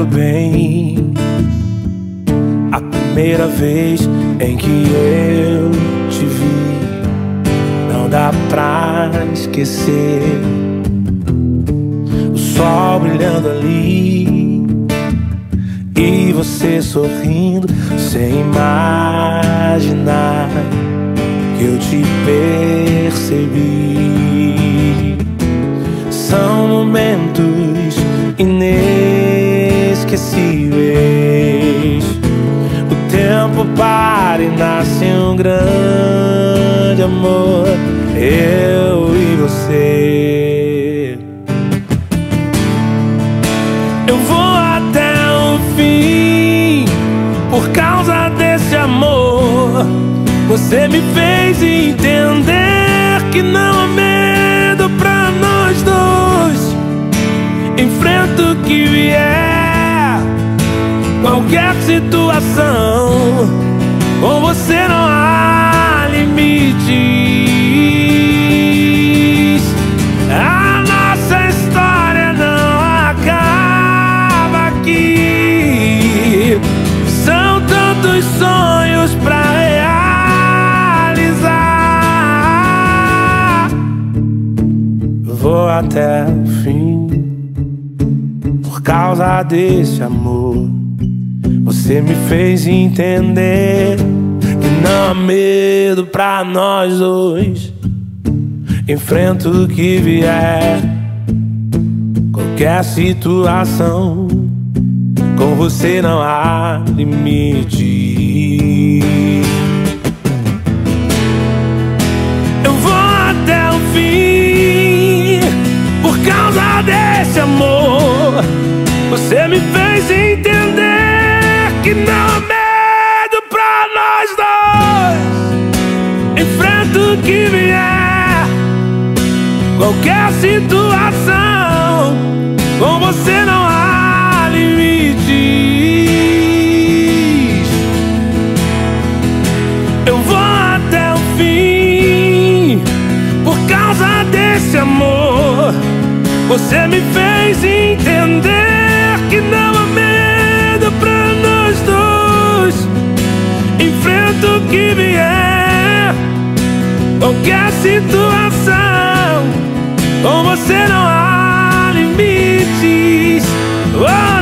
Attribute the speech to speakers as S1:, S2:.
S1: lembro bem a primeira vez em que eu te vi. Não dá pra esquecer o sol brilhando ali e você sorrindo sem imaginar que eu te percebi. São momentos inesquecíveis. O tempo para e nasce um grande amor, eu e você. Eu vou até o fim por causa desse amor. Você me fez entender que não há medo pra nós dois. Enfrento o que vier, qualquer situação, com você não há limites. A nossa história não acaba aqui. São tantos sonhos pra realizar. Vou até o fim por causa desse amor. Você me fez entender que não há medo pra nós dois. Enfrento o que vier, qualquer situação, com você não há limite. Eu vou até o fim por causa desse amor. Você me fez entender que não há medo pra nós dois. Enfrento o que vier, qualquer situação, com você não há limites. Eu vou até o fim por causa desse amor. Você me fez entender que não há medo pra nós dois. Enfrento o que vier, qualquer situação, com você não há limites. Oh!